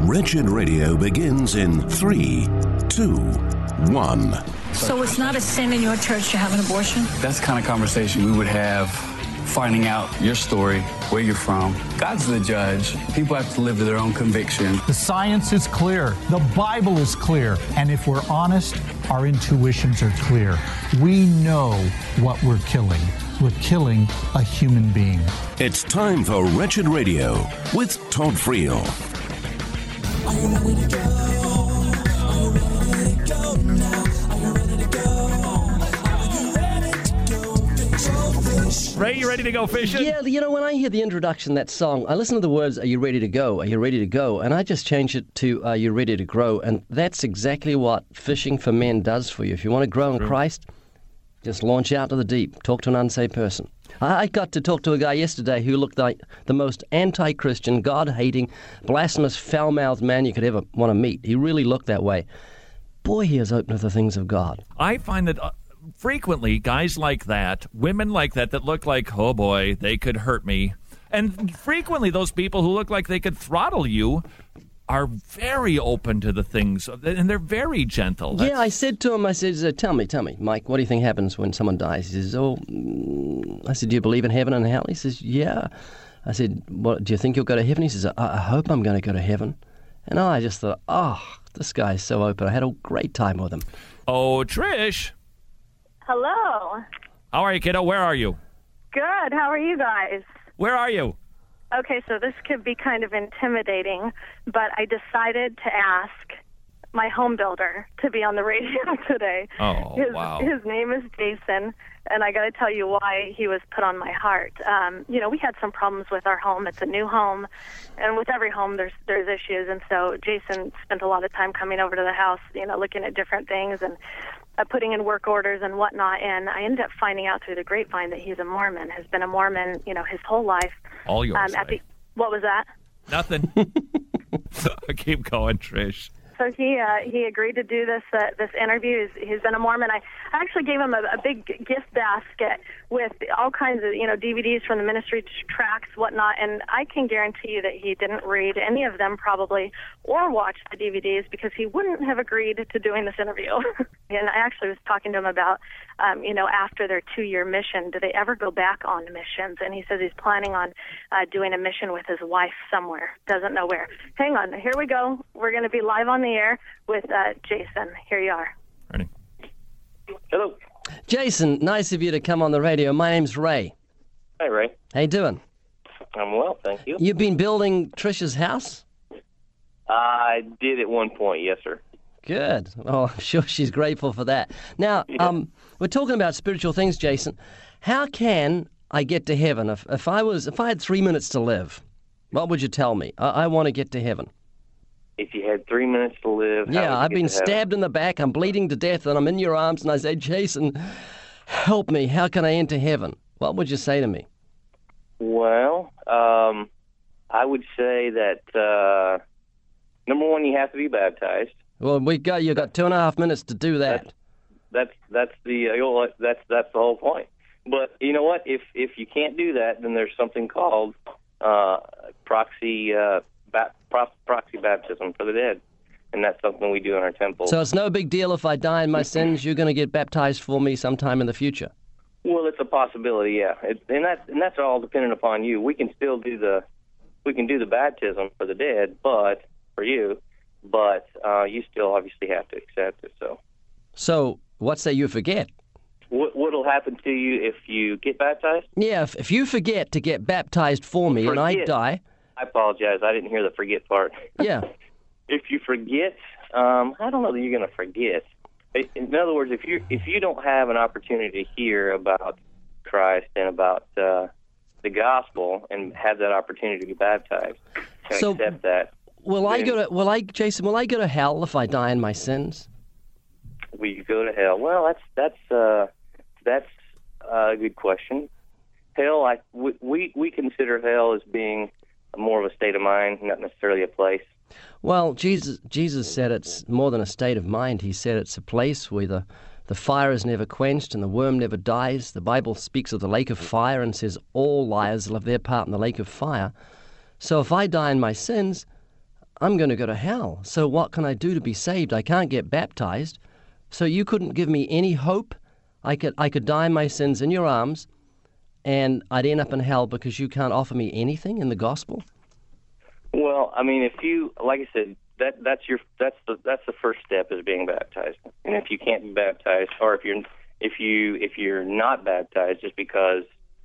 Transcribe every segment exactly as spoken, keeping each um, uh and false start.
Wretched Radio begins in three, two, one. So it's not a sin in your church to have an abortion? That's the kind of conversation we would have, finding out your story, where you're from. God's the judge. People have to live to their own conviction. The science is clear. The Bible is clear. And if we're honest, our intuitions are clear. We know what we're killing. We're killing a human being. It's time for Wretched Radio with Todd Friel. Are you ready to go? Are you ready to go now? Are you ready to go? Are you ready to go fish your fish? Ray, you ready to go fishing? Yeah, you know, when I hear the introduction to that song, I listen to the words, are you ready to go? Are you ready to go? And I just change it to, are you ready to grow? And that's exactly what Fishing for Men does for you. If you want to grow in Christ, just launch out to the deep. Talk to an unsaved person. I got to talk to a guy yesterday who looked like the most anti-Christian, God-hating, blasphemous, foul-mouthed man you could ever want to meet. He really looked that way. Boy, he is open to the things of God. I find that uh, frequently guys like that, women like that, that look like, oh boy, they could hurt me. And frequently those people who look like they could throttle you are very open to the things, and they're very gentle. That's... Yeah, I said to him, I said, uh, tell me, tell me, Mike, what do you think happens when someone dies? He says, oh, mm. I said, do you believe in heaven and hell? He says, yeah. I said, what, do you think you'll go to heaven? He says, I, I hope I'm going to go to heaven. And I just thought, oh, this guy's so open. I had a great time with him. Oh, Trish. Hello. How are you, kiddo? Where are you? Good. How are you guys? Where are you? Okay, so this could be kind of intimidating, but I decided to ask my home builder to be on the radio today. Oh, his, wow. His name is Jason, and I got to tell you why he was put on my heart. Um, you know, we had some problems with our home. It's a new home, and with every home there's there's issues, and so Jason spent a lot of time coming over to the house, you know, looking at different things and uh, putting in work orders and whatnot, and I ended up finding out through the grapevine that he's a Mormon, has been a Mormon, you know, his whole life. All yours. Um, at the, what was that? Nothing. Keep going, Trish. So he uh, he agreed to do this uh, this interview. He's, he's been a Mormon. I actually gave him a, a big gift basket with all kinds of you know D V Ds from the ministry tracks, whatnot. And I can guarantee you that he didn't read any of them probably or watch the D V Ds because he wouldn't have agreed to doing this interview. And I actually was talking to him about um, you know after their two year mission, do they ever go back on missions? And he says he's planning on uh, doing a mission with his wife somewhere. Doesn't know where. Hang on, here we go. We're going to be live on the air with uh, Jason. Here you are. Ready? Hello. Jason, nice of you to come on the radio. My name's Ray. Hi, Ray. How you doing? I'm well, thank you. You've been building Trisha's house? I did at one point, yes, sir. Good. Oh, I'm sure she's grateful for that. Now, Yeah. um, we're talking about spiritual things, Jason. How can I get to heaven? If, if I was, if I had three minutes to live, what would you tell me? I, I want to get to heaven. If you had three minutes to live, how would Yeah, you I've get been to heaven? stabbed in the back. I'm bleeding to death, and I'm in your arms, and I say, Jason, help me. How can I enter heaven? What would you say to me? Well, um, I would say that uh, number one, you have to be baptized. Well, we got you got two and a half minutes to do that. That's that's the uh, you'll- that's that's the whole point. But you know what? If if you can't do that, then there's something called uh, proxy uh, ba- pro- proxy baptism for the dead, and that's something we do in our temple. So it's no big deal if I die in my sins. You're going to get baptized for me sometime in the future. Well, it's a possibility, yeah, it, and that's and that's all dependent upon you. We can still do the we can do the baptism for the dead, but for you, but uh, you still obviously have to accept it. So, So what say you forget? what what'll happen to you if you get baptized? Yeah, if, if you forget to get baptized for me and I Forget. die, I apologize, I didn't hear the forget part. yeah, If you forget, um, I don't know that you're going to forget. In other words, if you if you don't have an opportunity to hear about Christ and about uh, the gospel and have that opportunity to be baptized, to So, accept that, will I then go to will I Jason? Will I go to hell if I die in my sins? will you go to hell? Well, that's that's uh, that's a good question. Hell, I we, we we consider hell as being more of a state of mind, not necessarily a place. Well, Jesus Jesus said it's more than a state of mind. He said it's a place where the, the fire is never quenched and the worm never dies. The Bible speaks of the lake of fire and says all liars will have their part in the lake of fire. So if I die in my sins, I'm going to go to hell. So what can I do to be saved? I can't get baptized. So you couldn't give me any hope? I could I could die in my sins in your arms, and I'd end up in hell because you can't offer me anything in the gospel? Well, I mean, if you, like I said, that that's your that's the that's the first step is being baptized. And if you can't be baptized, or if you're if you if you're not baptized, just because,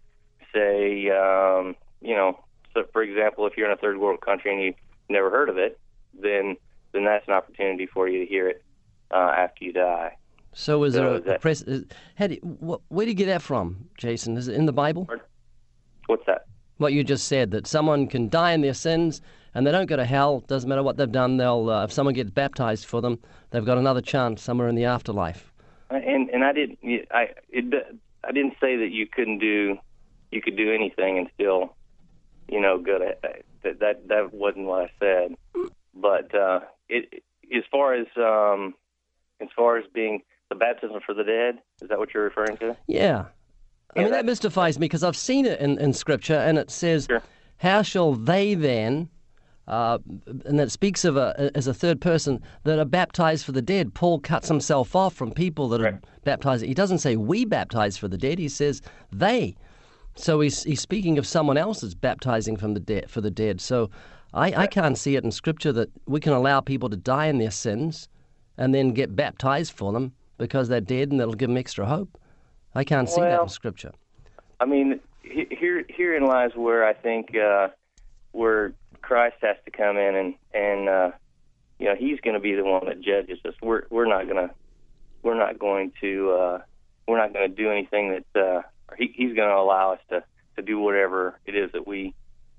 say, um, you know, so for example, if you're in a third world country and you've never heard of it, then then that's an opportunity for you to hear it uh, after you die. So is So there is a that- press? Is, how do you, wh- where do you get that from, Jason? Is it in the Bible? What's that? What you just said, that someone can die in their sins and they don't go to hell. Doesn't matter what they've done. They'll uh, if someone gets baptized for them, they've got another chance somewhere in the afterlife. And and I didn't I it, I didn't say that you couldn't do you could do anything and still, you know, go to that that that wasn't what I said. But uh, it as far as um, as far as being the baptism for the dead, is that what you're referring to? Yeah. I Yeah, mean, that that- mystifies me because I've seen it in, in Scripture, and it says, Sure. how shall they then, uh, and that speaks of a, as a third person, that are baptized for the dead. Paul cuts himself off from people that are Right. baptized. He doesn't say we baptize for the dead. He says they. So he's, he's speaking of someone else's baptizing from the dead for the dead. So I, I can't see it in Scripture that we can allow people to die in their sins and then get baptized for them because they're dead and that'll give them extra hope. I can't see that Well, in Scripture. I mean, he- here herein lies where I think uh, where Christ has to come in and and uh, you know he's going to be the one that judges us. We're we're not going to we're not going to uh, we're not going to do anything that uh, he, he's going to allow us to, to do whatever it is that we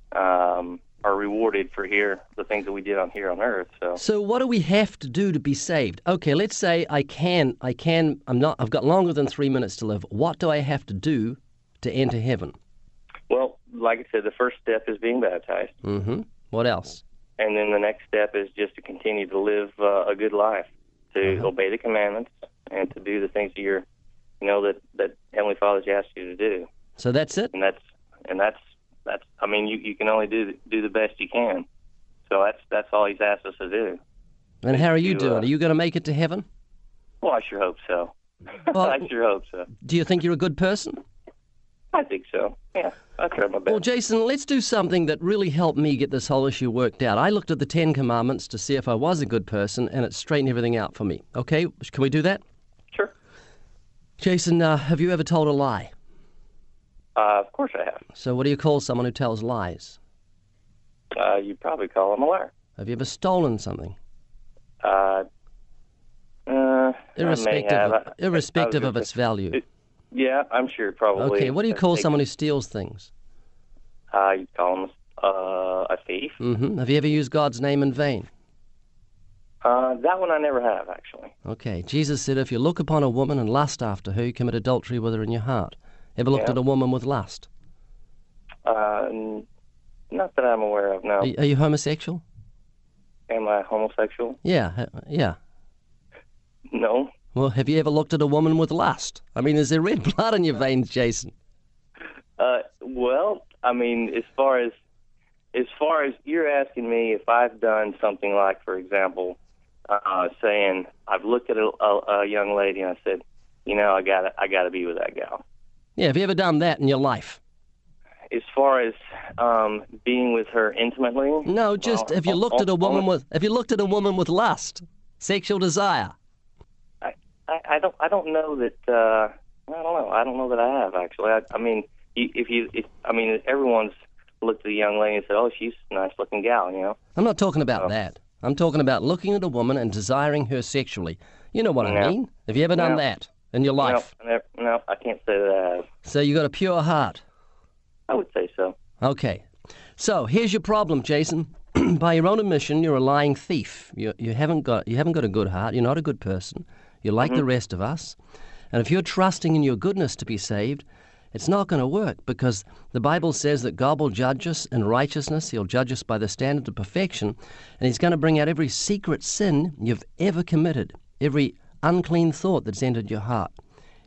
um, are rewarded for here, the things that we did on here on earth. So So what do we have to do to be saved? Okay, let's say I can, I can, I'm not, I've got longer than three minutes to live. What do I have to do to enter heaven? well, like I said, the first step is being baptized, Mm-hmm. What else? and then the next step is just to continue to live uh, a good life, to Uh-huh. obey the commandments, and to do the things that you're, you know, that that Heavenly Father's asked you to do. So that's it? And that's and that's that's. I mean, you, you can only do do the best you can. So that's that's all He's asked us to do. And how are you you, doing? uh, Are you going to make it to heaven? Well, I sure hope so. Well- I sure hope so. Do you think you're a good person? I think so. Yeah, I try my best. Well, Jason, let's do something that really helped me get this whole issue worked out. I looked at the Ten Commandments to see if I was a good person, and it straightened everything out for me. Okay, can we do that? Sure. Jason, uh, have you ever told a lie? Uh, of course I have. So what do you call someone who tells lies? Uh, you probably call him a liar. Have you ever stolen something? Uh, uh, I may Irrespective, have. of, I- irrespective I was of gonna its say- value. It- Yeah, I'm sure probably. Okay, what do you uh, call they- someone who steals things? Uh, you call him uh, a thief. hmm Have you ever used God's name in vain? Uh, that one I never have, actually. Okay, Jesus said, if you look upon a woman and lust after her, you commit adultery with her in your heart. Ever looked Yeah. at a woman with lust? Uh, n- not that I'm aware of, no. Are, are you homosexual? Am I homosexual? Yeah, ha- yeah. No. Well, have you ever looked at a woman with lust? I mean, is there red blood in your veins, Jason? Uh, well, I mean, as far as as far as you're asking me if I've done something like, for example, uh, saying I've looked at a, a, a young lady and I said, you know, I got I got to be with that gal. Yeah, have you ever done that in your life? As far as um, being with her intimately, No, just well, have you al- looked at a al- woman almost- with have you looked at a woman with lust, sexual desire? I, I, I don't I don't know that uh, I don't know I don't know that I have actually. I, I mean, you- if you if, I mean everyone's looked at a young lady and said, oh, she's a nice looking gal, you know. I'm not talking about Oh. that. I'm talking about looking at a woman and desiring her sexually. You know what I No. mean? Have you ever done No. that in your life? No, I never, no, I can't say that I have. So you got a pure heart. I would say so. Okay. So here's your problem, Jason. By your own admission, you're a lying thief. You you haven't got you haven't got a good heart. You're not a good person. You're like the rest of us. And if you're trusting in your goodness to be saved, it's not going to work because the Bible says that God will judge us in righteousness. He'll judge us by the standard of perfection, and He's going to bring out every secret sin you've ever committed, every unclean thought that's entered your heart,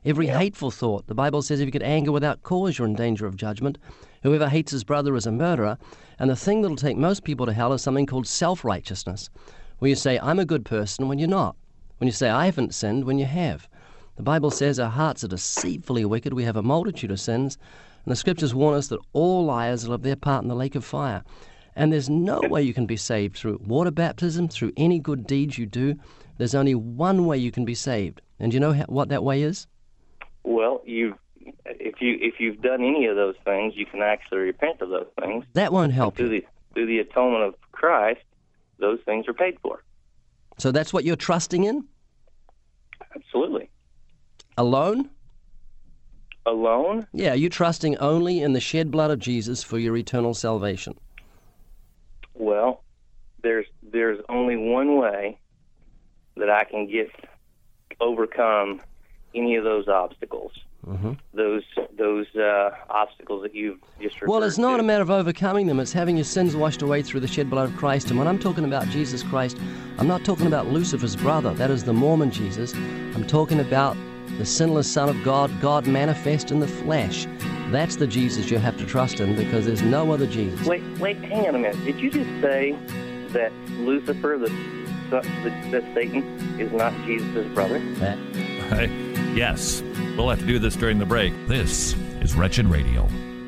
Every hateful thought. The Bible says if you get anger without cause, you're in danger of judgment. Whoever hates his brother is a murderer. And the thing that'll take most people to hell is something called self-righteousness, where you say, I'm a good person when you're not. When you say, I haven't sinned when you have. The Bible says our hearts are deceitfully wicked. We have a multitude of sins. And the Scriptures warn us that all liars will have their part in the lake of fire. And there's no way you can be saved through water baptism, through any good deeds you do. There's only one way you can be saved. And do you know how, what that way is? Well, you, if you if you've done any of those things, you can actually repent of those things. That won't help through you. The, through the atonement of Christ, those things are paid for. So that's what you're trusting in? Absolutely. Alone? Alone? Yeah, you're trusting only in the shed blood of Jesus for your eternal salvation. Well, there's there's only one way that I can get overcome any of those obstacles. Mm-hmm. Those those uh, obstacles that you've just referred to. Well, it's not a matter of overcoming them. It's having your sins washed away through the shed blood of Christ. And when I'm talking about Jesus Christ, I'm not talking about Lucifer's brother. That is the Mormon Jesus. I'm talking about the sinless Son of God, God manifest in the flesh. That's the Jesus you have to trust in, because there's no other Jesus. Wait, wait, hang on a minute. Did you just say that Lucifer, the, the, that Satan, is not Jesus' brother? That. Right. Yes. We'll have to do this during the break. This is Wretched Radio.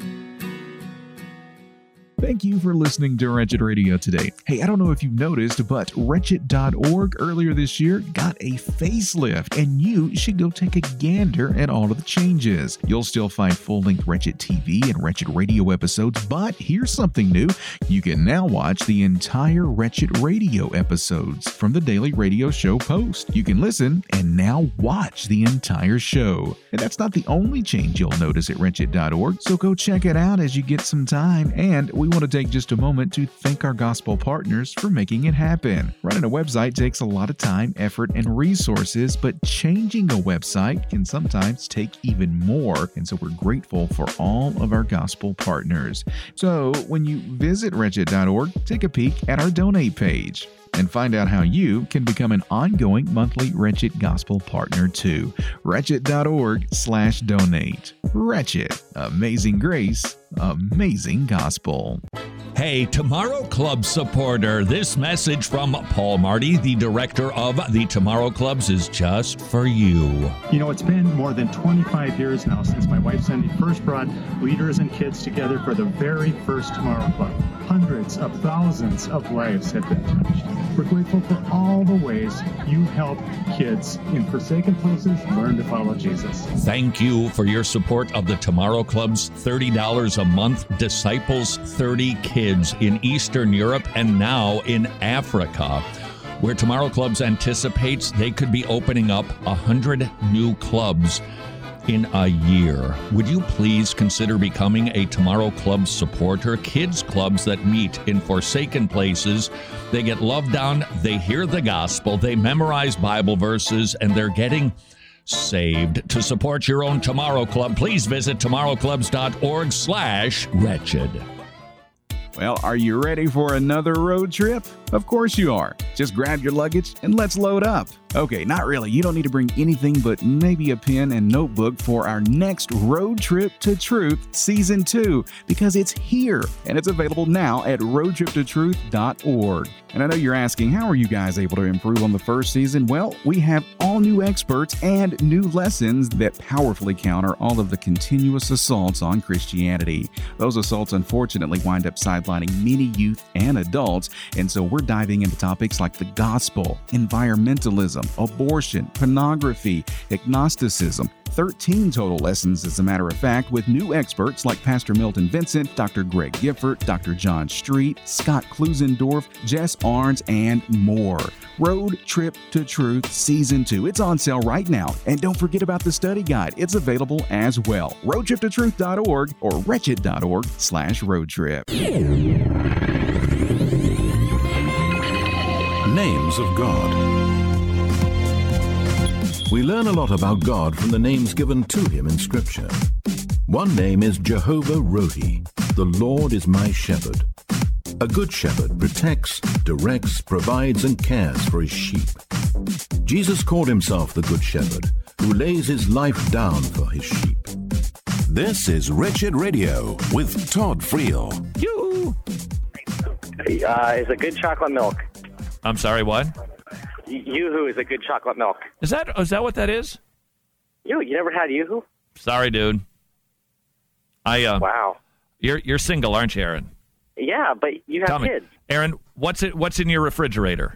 Thank you for listening to Wretched Radio today. Hey, I don't know if you've noticed, but Wretched dot org earlier this year got a facelift, and you should go take a gander at all of the changes. You'll still find full-length Wretched T V and Wretched Radio episodes, but here's something new. You can now watch the entire Wretched Radio episodes from the daily radio show post. You can listen and now watch the entire show. And that's not the only change you'll notice at Wretched dot org, so go check it out as you get some time. And we want to take just a moment to thank our gospel partners for making it happen. Running a website takes a lot of time, effort, and resources, but changing a website can sometimes take even more. And so we're grateful for all of our gospel partners. So when you visit Wretched dot org, take a peek at our donate page and find out how you can become an ongoing monthly Wretched Gospel partner too. Wretched dot org slash donate. Wretched. Amazing grace. Amazing gospel. Hey, Tomorrow Club supporter, this message from Paul Marty, the director of the Tomorrow Clubs, is just for you. You know, it's been more than twenty-five years now since my wife Cindy first brought leaders and kids together for the very first Tomorrow Club. Hundreds of thousands of lives have been touched. We're grateful for all the ways you help kids in forsaken places learn to follow Jesus. Thank you for your support of the Tomorrow Club's thirty dollars a month Disciples thirty Kids in Eastern Europe and now in Africa, where Tomorrow Clubs anticipates they could be opening up one hundred new clubs in a year. Would you please consider becoming a Tomorrow Club supporter? Kids clubs that meet in forsaken places. They get loved on, they hear the gospel, they memorize Bible verses, and they're getting saved. To support your own Tomorrow Club, please visit tomorrow clubs dot org slash wretched. Well, are you ready for another road trip? Of course you are. Just grab your luggage and let's load up. Okay, not really. You don't need to bring anything but maybe a pen and notebook for our next Road Trip to Truth Season two, because it's here and it's available now at road trip to truth dot org. And I know you're asking, how are you guys able to improve on the first season? Well, we have all new experts and new lessons that powerfully counter all of the continuous assaults on Christianity. Those assaults, unfortunately, wind up sidelining many youth and adults, and so we're diving into topics like the gospel, environmentalism, abortion, pornography, agnosticism. thirteen total lessons, as a matter of fact, with new experts like Pastor Milton Vincent, Doctor Greg Gifford, Doctor John Street, Scott Klusendorf, Jess Arns, and more. Road Trip to Truth Season two. It's on sale right now. And don't forget about the study guide. It's available as well. road trip to truth dot org or wretched dot org slash road trip. Names of God. We learn a lot about God from the names given to him in Scripture. One name is Jehovah Rohi. The Lord is my shepherd. A good shepherd protects, directs, provides, and cares for his sheep. Jesus called himself the Good Shepherd, who lays his life down for his sheep. This is Wretched Radio with Todd Friel. You. Uh, is a good chocolate milk. I'm sorry, what? Yoo-hoo is a good chocolate milk. Is that is that what that is? You you never had Yoo-hoo? Sorry, dude. I uh, wow. You're you're single, aren't you, Aaron? Yeah, but you have Tell kids. Me, Aaron, what's it? What's in your refrigerator?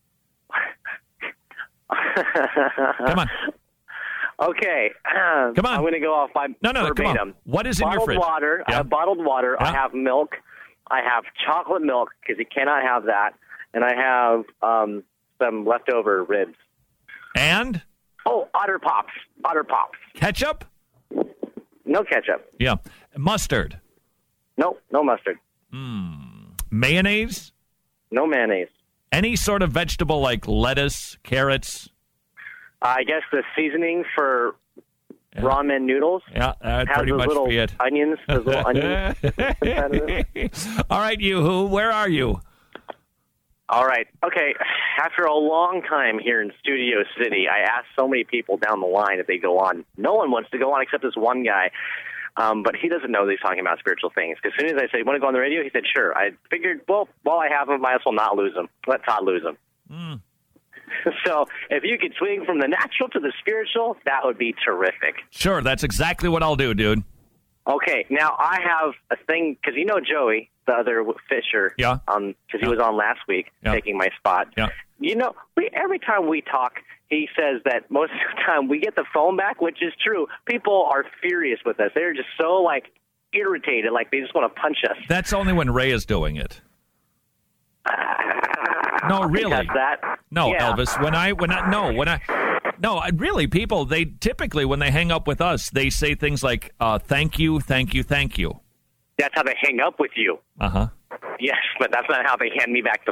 Come on. Okay. Um, come on. I'm going to go off by no, no, verbatim. Come on. What is bottled in your fridge? Water. Yeah. I have bottled water. Yeah. I have milk. I have chocolate milk because you cannot have that. And I have um, some leftover ribs. And? Oh, Otter Pops. Otter Pops. Ketchup? No ketchup. Yeah. Mustard? No, no mustard. Mm. Mayonnaise? No mayonnaise. Any sort of vegetable like lettuce, carrots? I guess the seasoning for yeah. ramen noodles yeah, that'd has pretty those much little be it. onions. Those little onions. All right, Yoo-hoo, where are you? All right. Okay. After a long time here in Studio City, I asked so many people down the line if they go on. No one wants to go on except this one guy. Um, but he doesn't know that he's talking about spiritual things. Because as soon as I said, want to go on the radio? He said, sure. I figured, well, while I have him, might as well not lose him. Let Todd lose him. Mm. So if you could swing from the natural to the spiritual, that would be terrific. Sure. That's exactly what I'll do, dude. Okay. Now, I have a thing, because you know Joey, the other Fisher. Yeah. Um, because yeah. he was on last week, yeah. taking my spot. Yeah. You know, we, every time we talk, he says that most of the time we get the phone back, which is true. People are furious with us. They're just so, like, irritated, like they just want to punch us. That's only when Ray is doing it. Uh, no, really. That's that. No, yeah. Elvis. When I, when I, no, when I, no, I, really, people, they typically, when they hang up with us, they say things like, uh, thank you, thank you, thank you. That's how they hang up with you. Uh-huh. Yes, but that's not how they hand me back the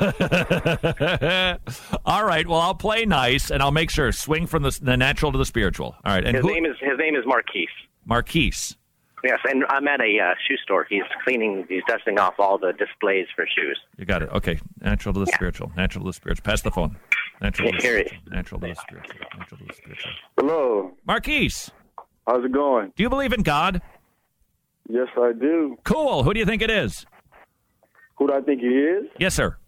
phone. All right. Well, I'll play nice, and I'll make sure swing from the, the natural to the spiritual. All right. And his who, name is his name is Marquise. Marquise. Yes, and I'm at a uh, shoe store. He's cleaning. He's dusting off all the displays for shoes. You got it. Okay. Natural to the yeah. spiritual. Natural to the spiritual. Pass the phone. Natural to the Here spiritual. Natural to the spiritual. Natural to the spiritual. Hello. Marquise. How's it going? Do you believe in God? Yes, I do. Cool. Who do you think it is? Who do I think he is? Yes, sir.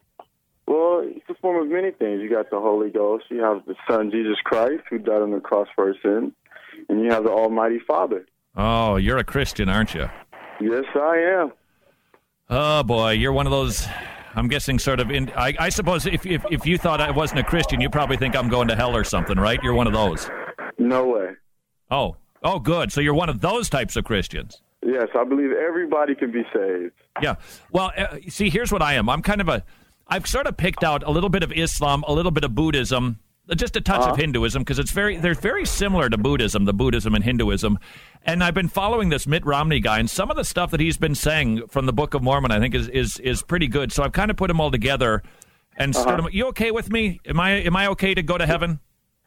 Well, it's a form of many things. You got the Holy Ghost. You have the Son, Jesus Christ, who died on the cross for our sins. And you have the Almighty Father. Oh, you're a Christian, aren't you? Yes, I am. Oh, boy. You're one of those, I'm guessing, sort of, in, I, I suppose if, if if you thought I wasn't a Christian, you probably think I'm going to hell or something, right? You're one of those. No way. Oh. Oh, good. So you're one of those types of Christians. Yes, I believe everybody can be saved. Yeah. Well, uh, see, here's what I am. I'm kind of a, I've sort of picked out a little bit of Islam, a little bit of Buddhism, just a touch uh-huh. of Hinduism, because it's very, they're very similar to Buddhism, the Buddhism and Hinduism. And I've been following this Mitt Romney guy, and some of the stuff that he's been saying from the Book of Mormon, I think, is is, is pretty good. So I've kind of put them all together and uh-huh. sort of, you okay with me? Am I am I okay to go to heaven?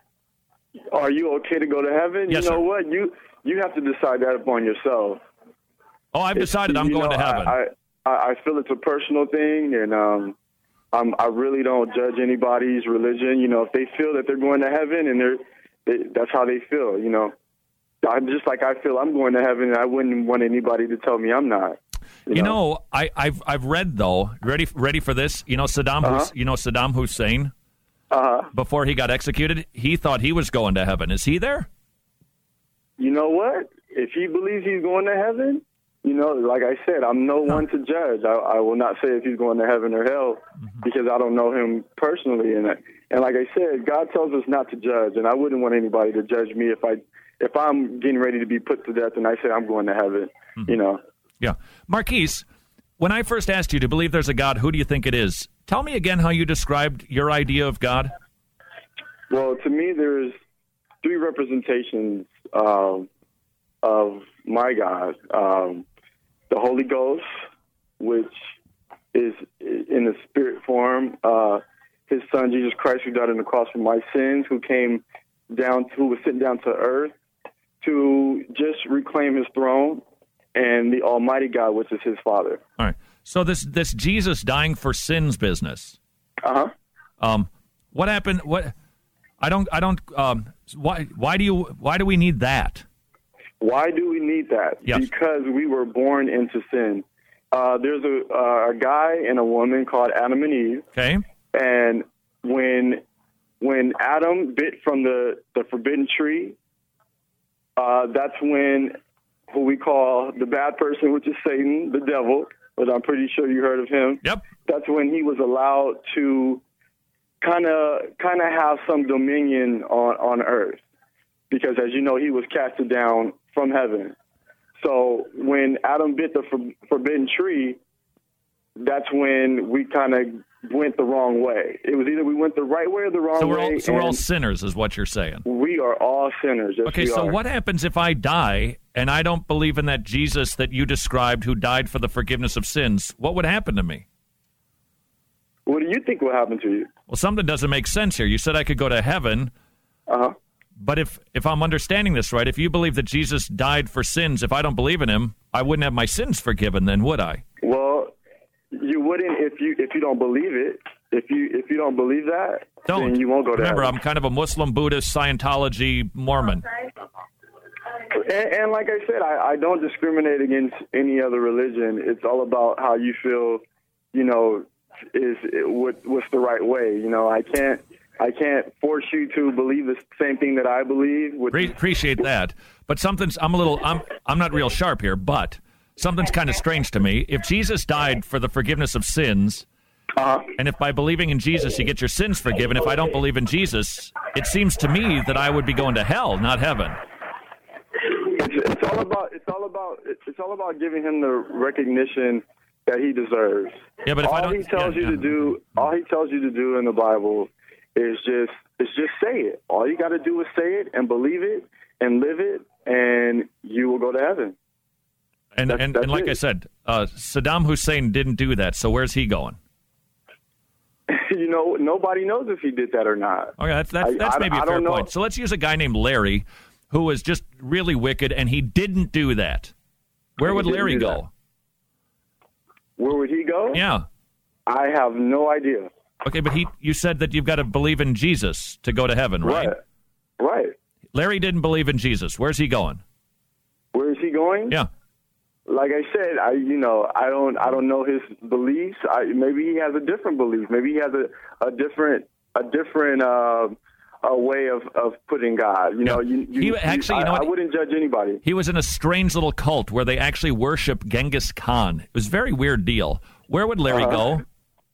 Are you okay to go to heaven? Yes, you know sir. what? You you have to decide that upon yourself. Oh, I've decided I'm going know, to heaven. I, I, I feel it's a personal thing, and um, I'm, I really don't judge anybody's religion. You know, if they feel that they're going to heaven, and they're, they, that's how they feel, you know. I'm just like I feel I'm going to heaven, and I wouldn't want anybody to tell me I'm not. You, you know, know I, I've I've read though. Ready ready for this? You know Saddam. Uh-huh. Hus- you know Saddam Hussein. Uh-huh. Before he got executed, he thought he was going to heaven. Is he there? You know what? If he believes he's going to heaven, you know, like I said, I'm no one to judge. I, I will not say if he's going to heaven or hell mm-hmm. because I don't know him personally. And and like I said, God tells us not to judge, and I wouldn't want anybody to judge me if I if I'm getting ready to be put to death and I say I'm going to heaven. Mm-hmm. You know. Yeah, Marquise. When I first asked you to believe there's a God, who do you think it is? Tell me again how you described your idea of God. Well, to me, there's three representations um, of my God. Um, the Holy Ghost, which is in the spirit form, uh, his Son, Jesus Christ, who died on the cross for my sins, who came down, who was sent down to earth to just reclaim his throne, and the Almighty God, which is his Father. All right. So this this Jesus dying for sins business. Uh-huh. Um, what happened? What I don't. I don't. Um, why? Why do you? Why do we need that? Why do we need that? Yes. Because we were born into sin. Uh, there's a, uh, a guy and a woman called Adam and Eve. Okay. And when when Adam bit from the, the forbidden tree, uh, that's when who we call the bad person, which is Satan, the devil, but I'm pretty sure you heard of him. Yep. That's when he was allowed to kind of kind of have some dominion on, on earth. Because, as you know, he was casted down from heaven. So when Adam bit the for- forbidden tree, that's when we kind of went the wrong way. It was either we went the right way or the wrong So we're way. all, so we're all and sinners, is what you're saying. we are all sinners. Yes, Okay, we so are. what happens if I die and I don't believe in that Jesus that you described who died for the forgiveness of sins? What would happen to me? What do you think will happen to you? Well, something doesn't make sense here. You said I could go to heaven. Uh-huh. But if, if I'm understanding this right, if you believe that Jesus died for sins, if I don't believe in him, I wouldn't have my sins forgiven then, would I? Well, you wouldn't if you if you don't believe it. If you if you don't believe that, Don't. then you won't go to Remember, heaven. I'm kind of a Muslim, Buddhist, Scientology, Mormon. And, and like I said, I, I don't discriminate against any other religion. It's all about how you feel, you know, is what what's the right way. You know, I can't I can't force you to believe the same thing that I believe. Which Pre- appreciate that, but something's. I'm a little. I'm. I'm not real sharp here, but something's kind of strange to me. If Jesus died for the forgiveness of sins, uh-huh. and if by believing in Jesus you get your sins forgiven, if I don't believe in Jesus, it seems to me that I would be going to hell, not heaven. It's, it's all about. It's all about. It's all about giving him the recognition that he deserves. Yeah, but if all I don't, he tells yeah, you yeah. to do, all he tells you to do in the Bible is just, is just say it. All you got to do is say it and believe it and live it, and you will go to heaven. And That's- and, that's and like it. I said, uh, Saddam Hussein didn't do that. So where's he going? You know, nobody knows if he did that or not. Okay, that's that's, I- that's I- maybe I a fair don't know. point. So let's use a guy named Larry, who was just really wicked, and he didn't do that. Where He would didn't Larry do go? that. Where would he go? Yeah. I have no idea. Okay, but he, you said that you've got to believe in Jesus to go to heaven, right? Right. Right. Larry didn't believe in Jesus. Where's he going? Where is he going? Yeah. Like I said, I you know I don't I don't know his beliefs. I, maybe he has a different belief. Maybe he has a, a different a different uh, a way of, of putting God. You know, you, you, He actually, you I, know what? I wouldn't judge anybody. He was in a strange little cult where they actually worship Genghis Khan. It was a very weird deal. Where would Larry Uh-huh. go?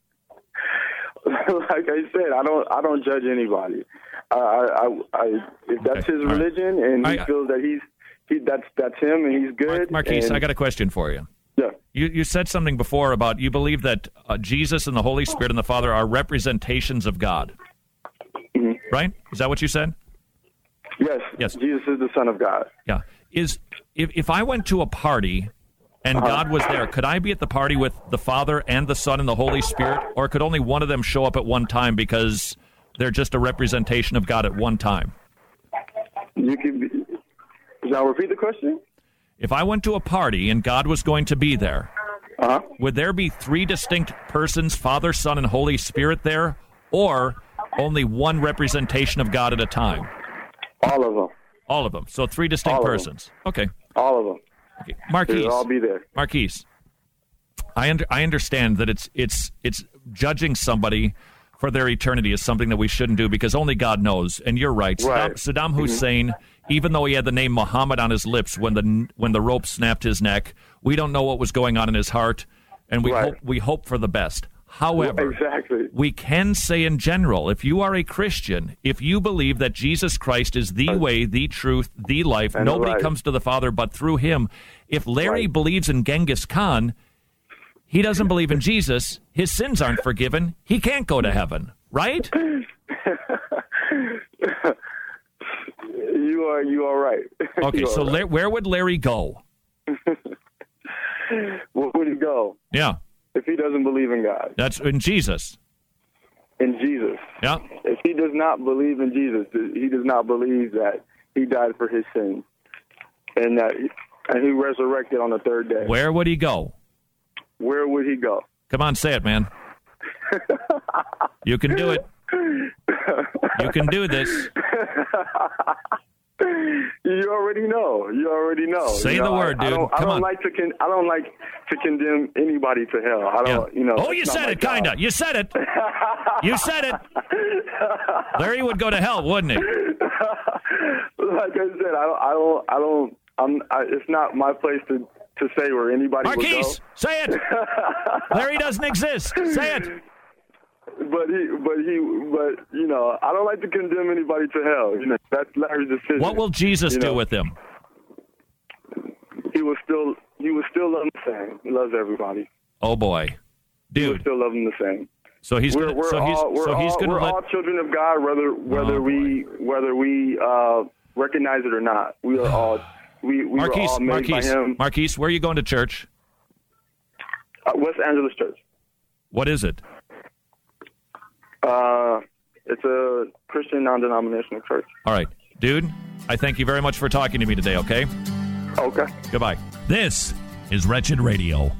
Like I said, I don't I don't judge anybody. I, I, I if that's his religion and he I- feels that he's he that's that's him and he's good. Marquise, and, I got a question for you. Yeah. You, you said something before about you believe that uh, Jesus and the Holy Spirit and the Father are representations of God. Mm-hmm. Right? Is that what you said? Yes. Yes. Jesus is the Son of God. Yeah. Is if, if I went to a party and Uh-huh. God was there, could I be at the party with the Father and the Son and the Holy Spirit? Or could only one of them show up at one time because they're just a representation of God at one time? You can be, now repeat the question. If I went to a party and God was going to be there, uh-huh. would there be three distinct persons, Father, Son, and Holy Spirit there, or only one representation of God at a time? All of them. All of them. So three distinct All of them. persons. Okay. All of them. Okay. Marquise. They'll all be there. Marquise. I under, I understand that it's it's it's judging somebody for their eternity is something that we shouldn't do because only God knows. And you're right. Right. Saddam, Saddam Mhm. Hussein, even though he had the name Muhammad on his lips when the when the rope snapped his neck, we don't know what was going on in his heart, and we Right. hope we hope for the best. However, exactly. we can say in general, if you are a Christian, if you believe that Jesus Christ is the way, the truth, the life, And the nobody life. comes to the Father but through him. If Larry believes in Genghis Khan, he doesn't believe in Jesus, his sins aren't forgiven, he can't go to heaven, right? You are you are right. Okay, You are so right. La- where would Larry go? Where would he go Yeah, if he doesn't believe in God? that's in Jesus. In Jesus. Yeah. If he does not believe in Jesus, he does not believe that he died for his sins and that he, and he resurrected on the third day. Where would he go? Where would he go? Come on, say it, man. You can do it. You can do this. You already know. You already know. Say you know, the word, I, dude. I don't, I Come don't on. like to. Con- I don't like to condemn anybody to hell. I don't. Yeah. You know. Oh, you it's not said my it, job. kinda. You said it. You said it. Larry would go to hell, wouldn't he? Like I said, I don't. I don't. I don't. I'm. I, it's not my place to to say where anybody would go. Marquise, say it. Larry doesn't exist. Say it. But he, but he, but you know, I don't like to condemn anybody to hell. You know, that's Larry's decision. What will Jesus you do know? with him? He will still, he will still love him the same. He loves everybody. Oh boy, He will dude. still love him the same. So he's we're, gonna. we're So he's. all, we're So he's all, gonna we're let. all children of God, whether whether Oh, we whether we uh, recognize it or not. We are all we we Marquise, were all made Marquise, by him. Marquise, where are you going to church? Uh, West Angeles Church. What is it? Uh, it's a Christian non-denominational church. All right, dude. I thank you very much for talking to me today. Okay. Okay. Goodbye. This is Wretched Radio.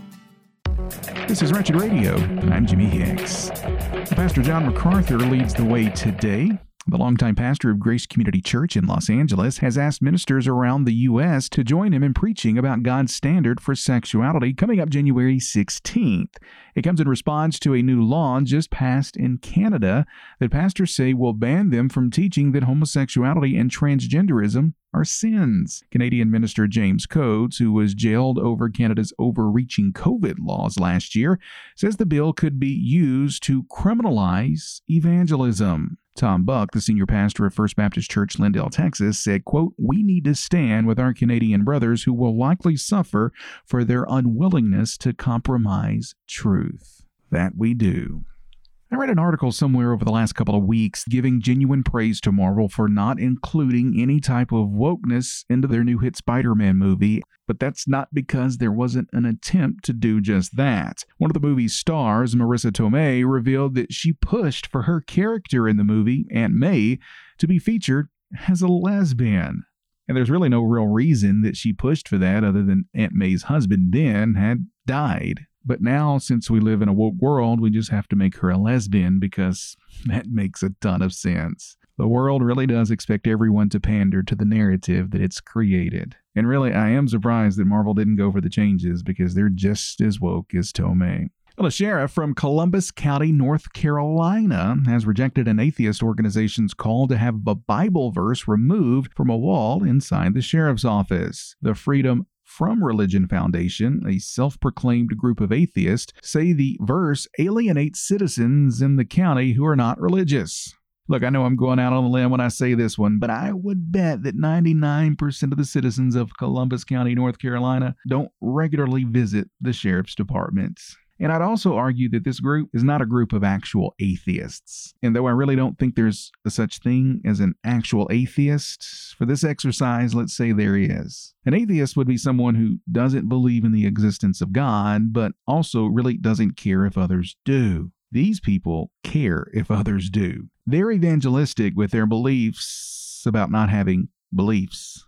This is Wretched Radio. I'm Jimmy Hicks. Pastor John MacArthur leads the way today. The longtime pastor of Grace Community Church in Los Angeles has asked ministers around the U S to join him in preaching about God's standard for sexuality coming up January sixteenth. It comes in response to a new law just passed in Canada that pastors say will ban them from teaching that homosexuality and transgenderism are sins. Canadian minister James Coates, who was jailed over Canada's overreaching COVID laws last year, says the bill could be used to criminalize evangelism. Tom Buck, the senior pastor of First Baptist Church, Lindale, Texas, said, quote, "We need to stand with our Canadian brothers who will likely suffer for their unwillingness to compromise truth." That we do. I read an article somewhere over the last couple of weeks giving genuine praise to Marvel for not including any type of wokeness into their new hit Spider-Man movie, but that's not because there wasn't an attempt to do just that. One of the movie's stars, Marissa Tomei, revealed that she pushed for her character in the movie, Aunt May, to be featured as a lesbian. And there's really no real reason that she pushed for that other than Aunt May's husband, Ben, had died. But now, since we live in a woke world, we just have to make her a lesbian because that makes a ton of sense. The world really does expect everyone to pander to the narrative that it's created. And really, I am surprised that Marvel didn't go for the changes because they're just as woke as Tomei. Well, a sheriff from Columbus County, North Carolina, has rejected an atheist organization's call to have a Bible verse removed from a wall inside the sheriff's office. The Freedom From Religion Foundation, a self-proclaimed group of atheists, say the verse alienates citizens in the county who are not religious. Look, I know I'm going out on a limb when I say this one, but I would bet that ninety-nine percent of the citizens of Columbus County, North Carolina, don't regularly visit the sheriff's department. And I'd also argue that this group is not a group of actual atheists. And though I really don't think there's a such thing as an actual atheist, for this exercise, let's say there is. An atheist would be someone who doesn't believe in the existence of God, but also really doesn't care if others do. These people care if others do. They're evangelistic with their beliefs about not having beliefs.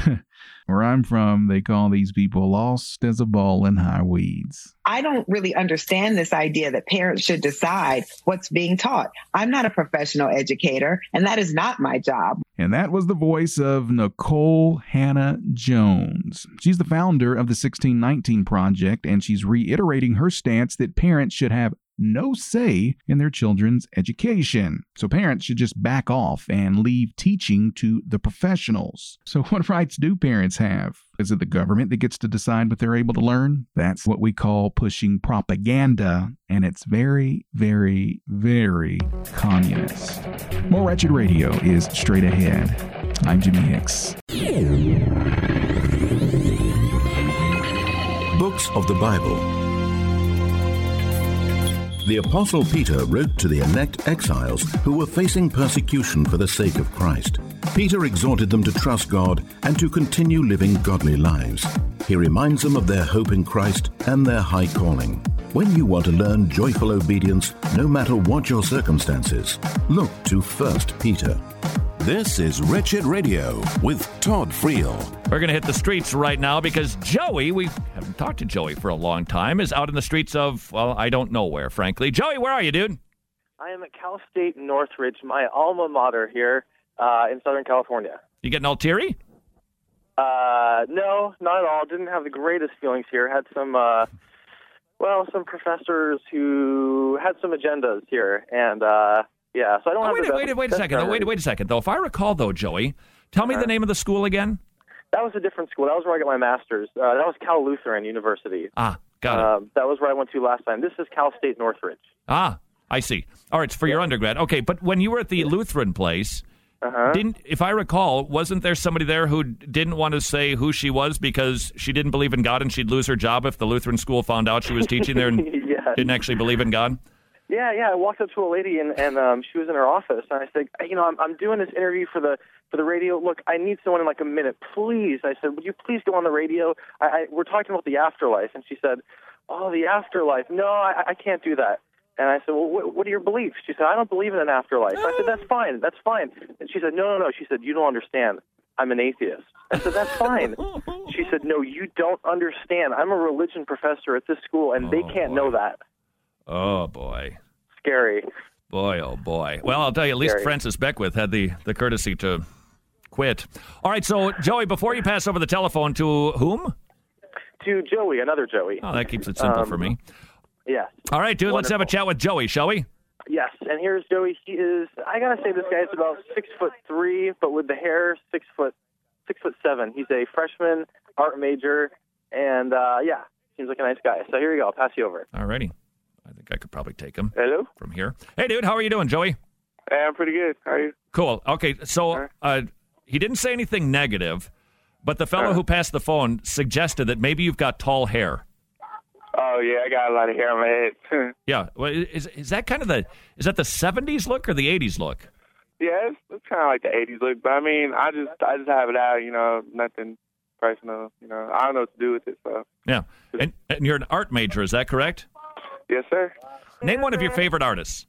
Where I'm from, they call these people lost as a ball in high weeds. I don't really understand this idea that parents should decide what's being taught. I'm not a professional educator, and that is not my job. And that was the voice of Nicole Hannah Jones. She's the founder of the sixteen nineteen Project, and she's reiterating her stance that parents should have no say in their children's education. So parents should just back off and leave teaching to the professionals. So what rights do parents have? Is it the government that gets to decide what they're able to learn? That's what we call pushing propaganda, and it's very, very, very communist. More Wretched Radio is straight ahead. I'm Jimmy Hicks. Books of the Bible. The Apostle Peter wrote to the elect exiles who were facing persecution for the sake of Christ. Peter exhorted them to trust God and to continue living godly lives. He reminds them of their hope in Christ and their high calling. When you want to learn joyful obedience, no matter what your circumstances, look to First Peter. This is Wretched Radio with Todd Friel. We're going to hit the streets right now because Joey, we haven't talked to Joey for a long time, is out in the streets of, well, I don't know where, frankly. Joey, where are you, dude? I am at Cal State Northridge, my alma mater here uh, in Southern California. You getting all teary? Uh, no, not at all. Didn't have the greatest feelings here. Had some, uh, well, some professors who had some agendas here, and uh, yeah. So I don't Oh, have. wait, the wait, best, wait a best second. Oh, wait, memories. wait a second, though. If I recall, though, Joey, tell me Uh-huh. the name of the school again. That was a different school. That was where I got my master's. Uh, that was Cal Lutheran University. Ah, got it. Um, that was where I went to last time. This is Cal State Northridge. Ah, I see. All right, it's for your undergrad. Okay, but when you were at the Lutheran place, Uh-huh. didn't, if I recall, wasn't there somebody there who didn't want to say who she was because she didn't believe in God and she'd lose her job if the Lutheran school found out she was teaching there and Yes. didn't actually believe in God? Yeah, yeah. I walked up to a lady and, and um, she was in her office, and I said, you know, I'm, I'm doing this interview for the for the radio. Look, I need someone in like a minute, please. I said, would you please go on the radio? I, I we're talking about the afterlife, and she said, oh, the afterlife. No, I, I can't do that. And I said, well, what, what are your beliefs? She said, I don't believe in an afterlife. I said, that's fine, that's fine. And she said, no, no, no. She said, you don't understand. I'm an atheist. I said, that's fine. She said, no, you don't understand. I'm a religion professor at this school, and they can't know that. Oh, boy. Scary. Boy, oh, boy. Well, I'll tell you, at least Scary. Francis Beckwith had the, the courtesy to quit. All right, so, Joey, before you pass over the telephone to whom? To Joey, another Joey. Oh, that keeps it simple Um, for me. Yes. All right, dude, let's have a chat with Joey, shall we? Yes, and here's Joey. He is, I gotta say, this guy's about six foot three, but with the hair, six foot, six foot seven. He's a freshman, art major, and uh, yeah, seems like a nice guy. So here you go. I'll pass you over. All righty. I think I could probably take him. Hello? From here. Hey, dude, how are you doing, Joey? Hey, I'm pretty good. How are you? Cool. Okay, so uh, he didn't say anything negative, but the fellow who passed the phone suggested that maybe you've got tall hair. Oh yeah, I got a lot of hair on my head. Yeah. Well, is is that kind of the is that the seventies look or the eighties look? Yeah, it's, it's kind of like the eighties look, but I mean, I just I just have it out, you know, nothing personal, you know. I don't know what to do with it, so. Yeah. And, and you're an art major, is that correct? Yes, sir. Name one of your favorite artists.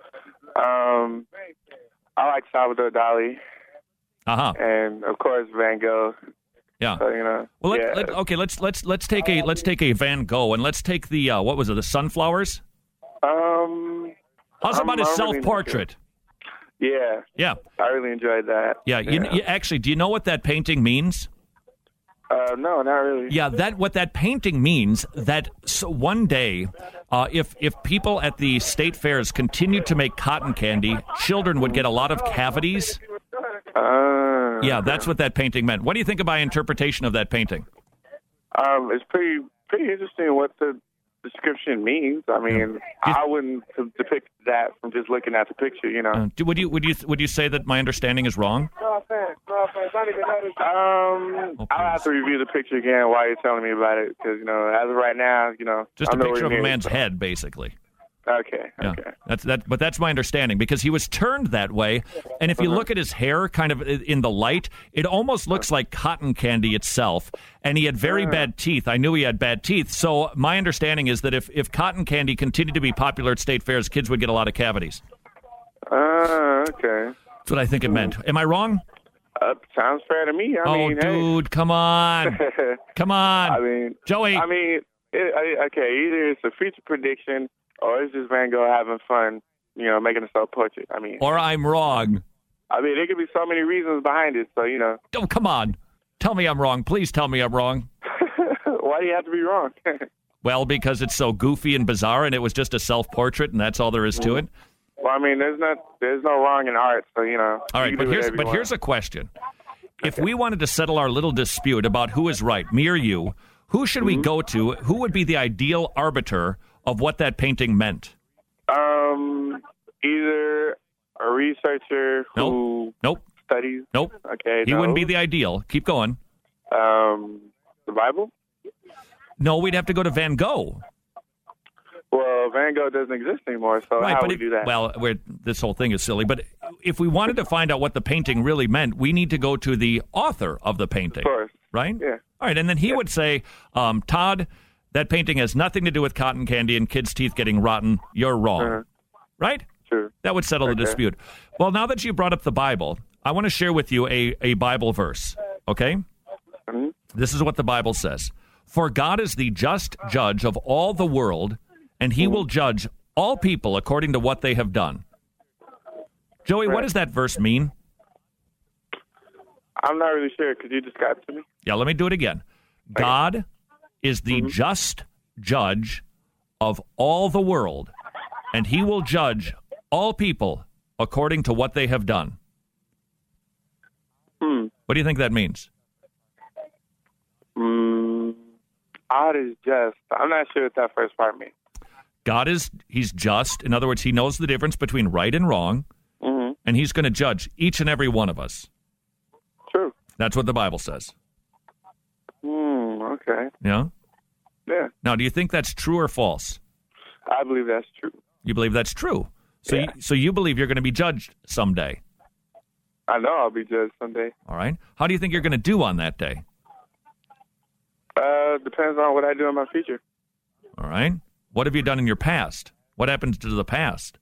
Um, I like Salvador Dali. Uh huh. And of course Van Gogh. Yeah. So, you know. Well, let, yeah. let, okay. Let's let's let's take a let's take a Van Gogh and let's take the uh, what was it? The sunflowers. Um. How's I'm- about his I'm really self-portrait? Yeah. Yeah. I really enjoyed that. Yeah. You, you, actually, do you know what that painting means? Uh, no, not really. Yeah, that what that painting means that so one day, uh, if if people at the state fairs continued to make cotton candy, children would get a lot of cavities. Uh, Yeah, that's what that painting meant. What do you think of my interpretation of that painting? Um, it's pretty pretty interesting what the description means. I mean, I wouldn't t- depict that from just looking at the picture, you know. Uh, do, would you would you would you say that my understanding is wrong? No offense, no offense. I didn't even notice. Um, I'll have to review the picture again while you're telling me about it, because you know, as of right now, you know, Just a I'm nowhere picture of a near it, man's so- head, basically. Okay. Yeah, that's that. But that's my understanding because he was turned that way, and if you look at his hair, kind of in the light, it almost looks like cotton candy itself. And he had very bad teeth. I knew he had bad teeth. So my understanding is that if if cotton candy continued to be popular at state fairs, kids would get a lot of cavities. Uh, okay. That's what I think it meant. Am I wrong? Uh, sounds fair to me. I oh, mean, hey. dude, come on, come on, I mean, Joey. I mean, it, I, okay, either it's a future prediction or it's just Van Gogh having fun, you know, making a self-portrait. I mean, or I'm wrong. I mean, there could be so many reasons behind it. So you know, Oh, come on, tell me I'm wrong. Please tell me I'm wrong. why do you have to be wrong? Well, because it's so goofy and bizarre, and it was just a self-portrait, and that's all there is to it. Well, I mean, there's not, there's no wrong in art, so you know. All right, you can but do here's whatever you but want. here's a question: if we wanted to settle our little dispute about who is right, me or you, who should we go to? Who would be the ideal arbiter of what that painting meant? Um, either a researcher who Nope. studies. Nope. Okay. He no. wouldn't be the ideal. Keep going. Um, the Bible. No, we'd have to go to Van Gogh. Well, Van Gogh doesn't exist anymore, so Right, how but would it- we do that? Well, we're, this whole thing is silly, but if we wanted to find out what the painting really meant, we need to go to the author of the painting. Of course. Right? Yeah. All right, and then he would say, um, Todd, that painting has nothing to do with cotton candy and kids' teeth getting rotten. You're wrong. Uh-huh. Right? Sure. That would settle the Okay. dispute. Well, now that you brought up the Bible, I want to share with you a, a Bible verse, okay? Mm-hmm. This is what the Bible says. For God is the just judge of all the world, and he will judge all people according to what they have done. Joey, Right. what does that verse mean? I'm not really sure. Could you describe it to me? Yeah, let me do it again. God is the Mm-hmm. just judge of all the world, and he will judge all people according to what they have done. Hmm. What do you think that means? Mm, God is just. I'm not sure what that first part means. God is, he's just. In other words, he knows the difference between right and wrong, Mm-hmm. and he's going to judge each and every one of us. True. That's what the Bible says. Hmm. Okay. Yeah? Yeah. Now, do you think that's true or false? I believe that's true. You believe that's true. So, Yeah. you, so you believe you're going to be judged someday. I know I'll be judged someday. All right. How do you think you're going to do on that day? Uh, depends on what I do in my future. All right. What have you done in your past? What happened to the past?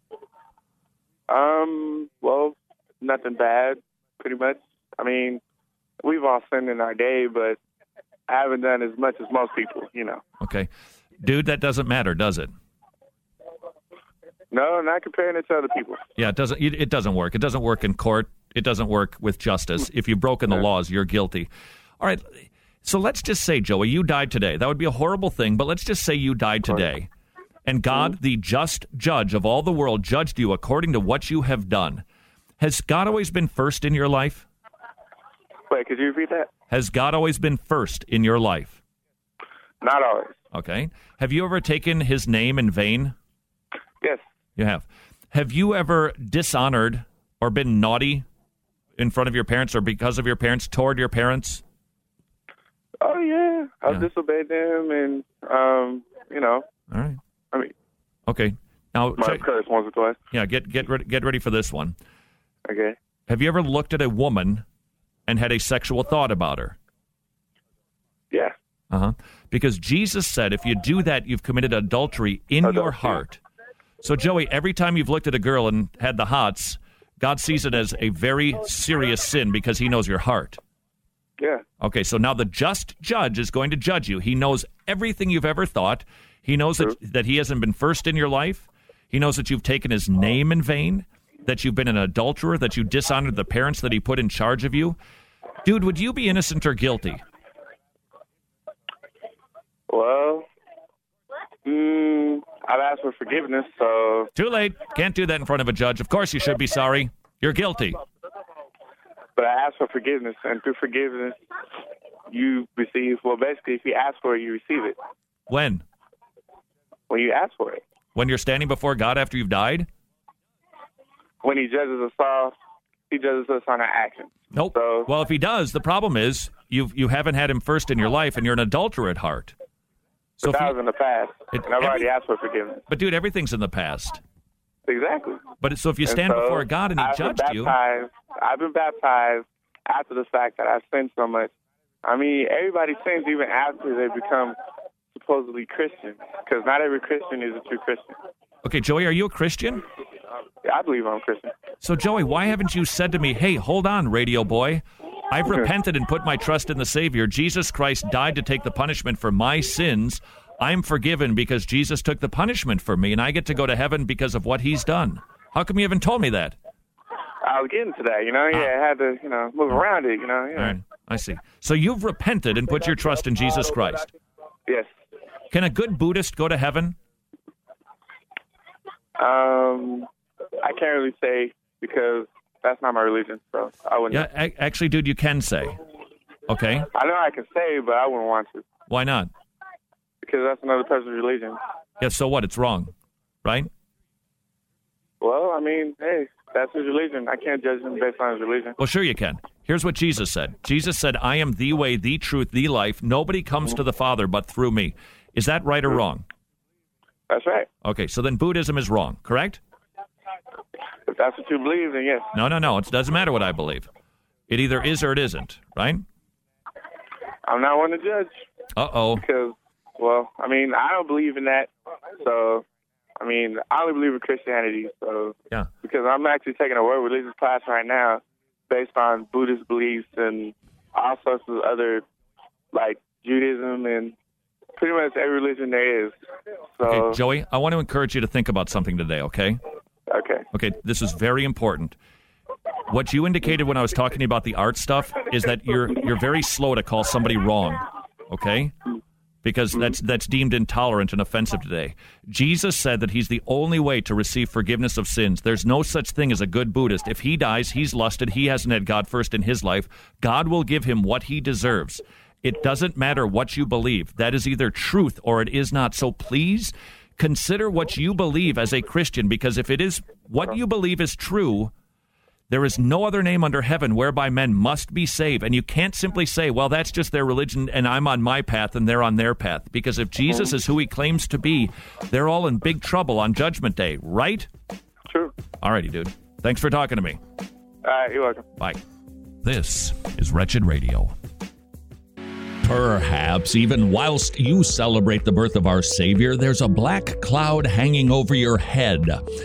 Um. Well, nothing bad, pretty much. I mean, we've all sinned in our day, but I haven't done as much as most people, you know. Okay. Dude, that doesn't matter, does it? No, not comparing it to other people. Yeah, it doesn't. It, it doesn't work. It doesn't work in court. It doesn't work with justice. If you've broken the laws, you're guilty. All right. So let's just say, Joey, you died today. That would be a horrible thing, but let's just say you died today. And God, the just judge of all the world, judged you according to what you have done. Has God always been first in your life? Wait, could you repeat that? Has God always been first in your life? Not always. Okay. Have you ever taken his name in vain? Yes. You have. Have you ever dishonored or been naughty in front of your parents or because of your parents, toward your parents? Oh, yeah. I've Yeah. disobeyed them, and, um, you know. All right. I mean, Okay. Now, my check- curse once or twice. yeah, get get ready, get ready for this one. Okay. Have you ever looked at a woman and had a sexual thought about her? Yeah. Uh-huh. Because Jesus said if you do that, you've committed adultery in your heart. So, Joey, every time you've looked at a girl and had the hots, God sees it as a very serious sin because he knows your heart. Yeah. Okay, so now the just judge is going to judge you. He knows everything you've ever thought. He knows that, that he hasn't been first in your life. He knows that you've taken his name in vain, that you've been an adulterer, that you dishonored the parents that he put in charge of you. Dude, would you be innocent or guilty? Well, mm, I've asked for forgiveness, so... Too late. Can't do that in front of a judge. Of course you should be sorry. You're guilty. But I asked for forgiveness, and through forgiveness, you receive... Well, basically, if you ask for it, you receive it. When? When you ask for it. When you're standing before God after you've died? When he judges us all, he judges us on our actions. Nope. So, Well, if he does, the problem is you you haven't had him first in your life, and you're an adulterer at heart. So but if that you- was in the past, It- and I've already every- asked for forgiveness. But, dude, everything's in the past. Exactly. But so if you And stand so, before God and he I've judged been you, baptized, I've been baptized after the fact that I've sinned so much. I mean, everybody sins even after they become supposedly Christian, because not every Christian is a true Christian. okay, Joey, are you a Christian? Yeah, I believe I'm Christian. So, Joey, why haven't you said to me, hey, hold on, radio boy. I've repented and put my trust in the Savior. Jesus Christ died to take the punishment for my sins. I'm forgiven because Jesus took the punishment for me, and I get to go to heaven because of what he's done. How come you haven't told me that? I was getting to that, you know. Yeah, I had to, you know, move around it, you know. Yeah. All right, I see. So you've repented and put your trust in Jesus Christ. Yes. Can a good Buddhist go to heaven? Um, I can't really say because that's not my religion, so I wouldn't. Yeah, a- actually, dude, you can say. Okay. I know I can say, but I wouldn't want to Why not? because that's another person's religion. Yeah, so what? It's wrong, right? Well, I mean, hey, that's his religion. I can't judge him based on his religion. Well, sure you can. Here's what Jesus said. Jesus said, I am the way, the truth, the life. Nobody comes to the Father but through me. Is that right or wrong? That's right. Okay, so then Buddhism is wrong, correct? If that's what you believe, then yes. No, no, no. It doesn't matter what I believe. It either is or it isn't, right? I'm not one to judge Uh-oh. because, well, I mean, I don't believe in that. So, I mean, I only believe in Christianity. So, Yeah. because I'm actually taking a world religious class right now based on Buddhist beliefs and all sorts of other, like Judaism and pretty much every religion there is. So, Okay, Joey, I want to encourage you to think about something today, okay? Okay. Okay, this is very important. What you indicated when I was talking to you about the art stuff is that you're you're very slow to call somebody wrong, okay? Because that's that's deemed intolerant and offensive today. Jesus said that he's the only way to receive forgiveness of sins. There's no such thing as a good Buddhist. If he dies, he's lusted, he hasn't had God first in his life. God will give him what he deserves. It doesn't matter what you believe. That is either truth or it is not. So please consider what you believe as a Christian, because if it is what you believe is true, there is no other name under heaven whereby men must be saved. And you can't simply say, well, that's just their religion and I'm on my path and they're on their path. Because if Jesus is who he claims to be, they're all in big trouble on Judgment Day, right? True. All righty, dude. Thanks for talking to me. All right, you're welcome. Bye. This is Wretched Radio. Perhaps even whilst you celebrate the birth of our Savior, there's a black cloud hanging over your head.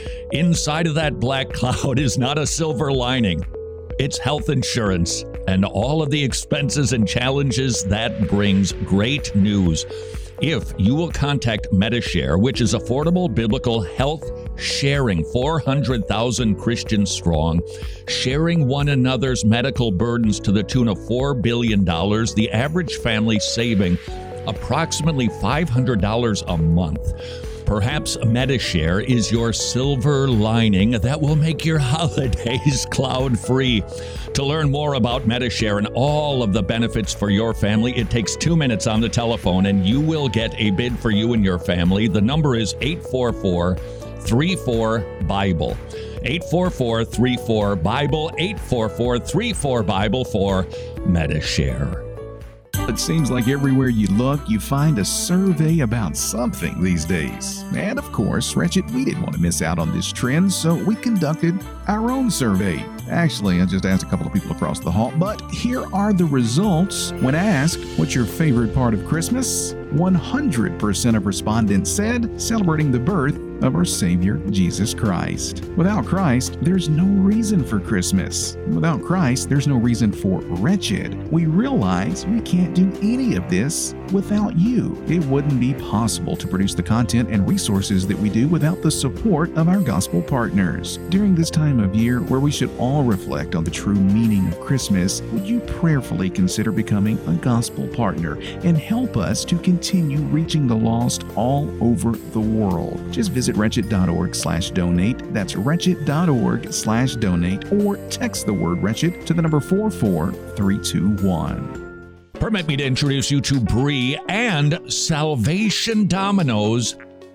Inside of that black cloud is not a silver lining. It's health insurance and all of the expenses and challenges that brings. Great news. If you will contact Medishare, which is affordable biblical health sharing, four hundred thousand Christians strong, sharing one another's medical burdens to the tune of four billion dollars, the average family saving approximately five hundred dollars a month. Perhaps Medishare is your silver lining that will make your holidays cloud-free. To learn more about Medishare and all of the benefits for your family, it takes two minutes on the telephone and you will get a bid for you and your family. The number is eight four four, three four, Bible. eight four four, three four, Bible, eight four four, three four, Bible for Medishare. It seems like everywhere you look, you find a survey about something these days. And of course, Wretched, we didn't want to miss out on this trend, so we conducted our own survey. Actually, I just asked a couple of people across the hall, but here are the results. When asked, what's your favorite part of Christmas? one hundred percent of respondents said celebrating the birth of our Savior, Jesus Christ. Without Christ, there's no reason for Christmas. Without Christ, there's no reason for Wretched. We realize we can't do any of this without you. It wouldn't be possible to produce the content and resources that we do without the support of our gospel partners. During this time of year where we should all reflect on the true meaning of Christmas, would you prayerfully consider becoming a gospel partner and help us to continue reaching the lost all over the world? Just visit wretched.org slash donate. That's wretched.org slash donate, or text the word wretched to the number four four three two one. Permit me to introduce you to Bree and Salvation Dominoes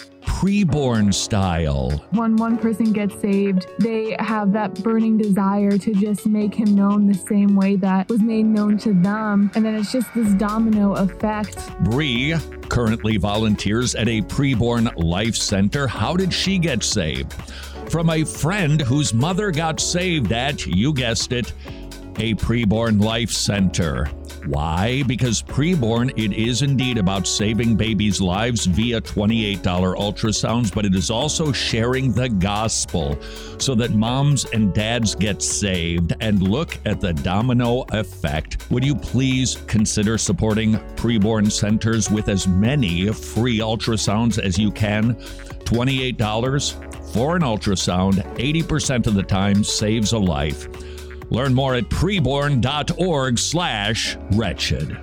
preborn style. When one person gets saved, they have that burning desire to just make him known the same way that was made known to them. And then it's just this domino effect. Bree currently volunteers at a preborn life center. How did she get saved? From a friend whose mother got saved at, you guessed it, a preborn life center. Why? Because preborn, it is indeed about saving babies' lives via twenty-eight dollars ultrasounds, but it is also sharing the gospel so that moms and dads get saved. And look at the domino effect. Would you please consider supporting preborn centers with as many free ultrasounds as you can? twenty-eight dollars for an ultrasound, eighty percent of the time saves a life. Learn more at preborn.org slash wretched.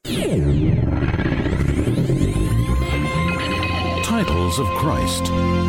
Titles of Christ.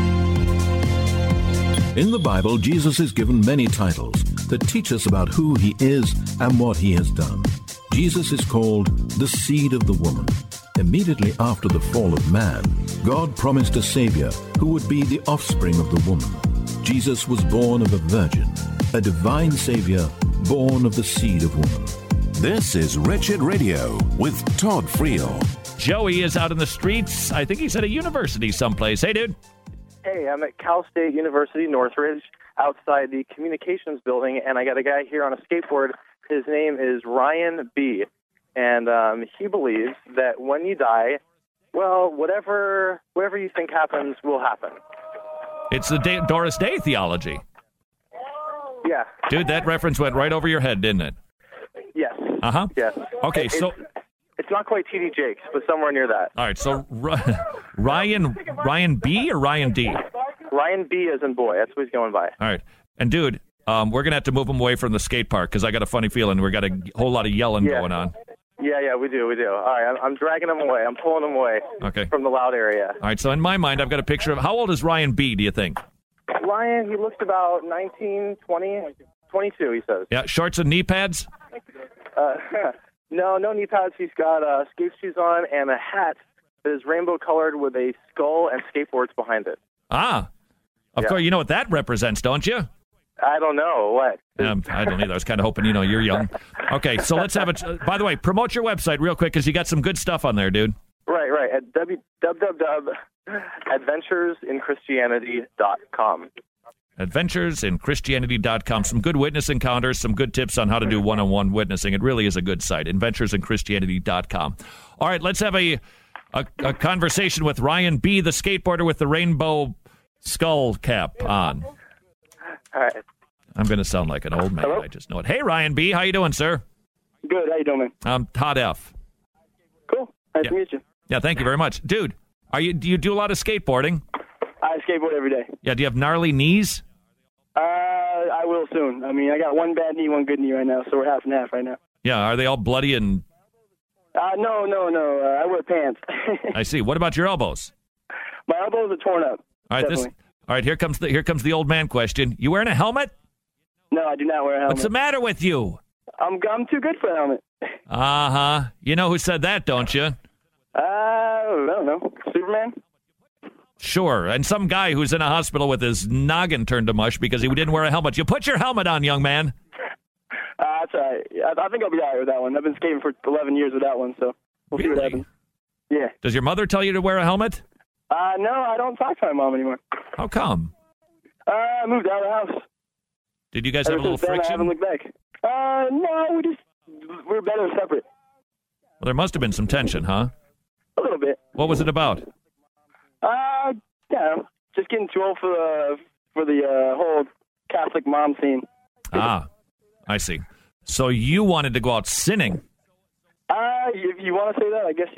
In the Bible, Jesus is given many titles that teach us about who he is and what he has done. Jesus is called the seed of the woman. Immediately after the fall of man, God promised a Savior who would be the offspring of the woman. Jesus was born of a virgin, a divine Savior born of the seed of woman. This is Wretched Radio with Todd Friel. Joey is out in the streets. I think he's at a university someplace. Hey, dude. Hey, I'm at Cal State University, Northridge, outside the communications building, and I got a guy here on a skateboard. His name is Ryan B., and um, he believes that when you die, well, whatever whatever you think happens will happen. It's the Day- Doris Day theology. Yeah. Dude, that reference went right over your head, didn't it? Yes. Uh-huh. Yes. Okay, It- so... It's not quite T D Jakes, but somewhere near that. All right, so R- Ryan Ryan B or Ryan D? Ryan B as in boy. That's what he's going by. All right. And, dude, um, we're going to have to move him away from the skate park because I got a funny feeling we've got a whole lot of yelling Yeah. going on. Yeah, yeah, we do, we do. All right, I'm, I'm dragging him away. I'm pulling him away Okay. from the loud area. All right, so in my mind, I've got a picture of... How old is Ryan B, do you think? Ryan, he looks about nineteen, twenty, twenty-two, he says. Yeah, shorts and knee pads? Uh, no, no knee pads. He's got uh, skate shoes on and a hat that is rainbow-colored with a skull and skateboards behind it. Ah. Of Yeah. course, you know what that represents, don't you? I don't know. What? Um, I don't either. I was kind of hoping, you know, you're young. Okay, so let's have it. Uh, by the way, promote your website real quick because you got some good stuff on there, dude. Right, right. At w w w adventures in christianity dot com. adventures in christianity dot com. Some good witness encounters, some good tips on how to do one-on-one witnessing. It really is a good site, adventures in christianity dot com. All right, let's have a, a, a conversation with Ryan B., the skateboarder with the rainbow skull cap on. All right. I'm going to sound like an old man. Hello? I just know it. Hey, Ryan B., how you doing, sir? Good. How you doing, man? I'm Todd F. Cool. Nice Yeah. to meet you. Yeah, thank you very much. Dude, are you? do you do a lot of skateboarding? I skateboard every day. Yeah, do you have gnarly knees? Uh, I will soon. I mean, I got one bad knee, one good knee right now, so we're half and half right now. Yeah, are they all bloody and... Uh, no, no, no. Uh, I wear pants. I see. What about your elbows? My elbows are torn up. All right, this. Definitely. All right, here comes the here comes the old man question. You wearing a helmet? No, I do not wear a helmet. What's the matter with you? I'm I'm too good for a helmet. Uh huh. You know who said that, don't you? Uh, I don't know. Superman? Sure. And some guy who's in a hospital with his noggin turned to mush because he didn't wear a helmet. You put your helmet on, young man. Uh, that's all right. I, I think I'll be all right with that one. I've been skating for eleven years with that one, so we'll see what happens. Yeah. Does your mother tell you to wear a helmet? Uh, no, I don't talk to my mom anymore. How come? Uh, I moved out of the house. Did you guys Ever have a little since then, I haven't friction? looked back. Uh, no, we just we're better separate. Well, there must have been some tension, huh? A little bit. What was it about? Uh, yeah, just getting too old for the for the uh, whole Catholic mom scene. Ah, I see. So you wanted to go out sinning. Uh, if you want to say that, I guess you